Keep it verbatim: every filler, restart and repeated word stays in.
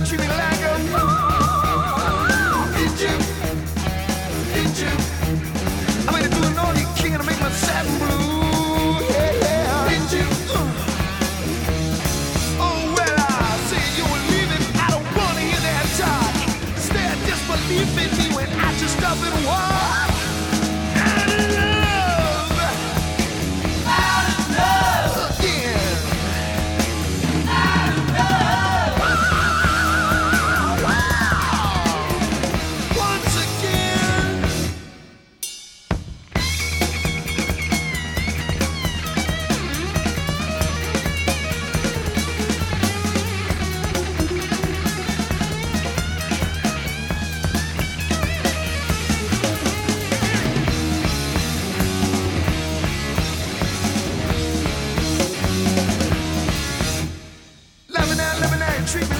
treat me like a fool. Did you? Did you? I made it do an all you can to make my satin blue. Yeah, yeah. Did you? Oh, well, I say you were leaving. I don't want to hear that talk. Instead, just believe in me when I just up and walk. Out of love. Out of love. Again. Out of love. Once again. Love me now, love me now, treat me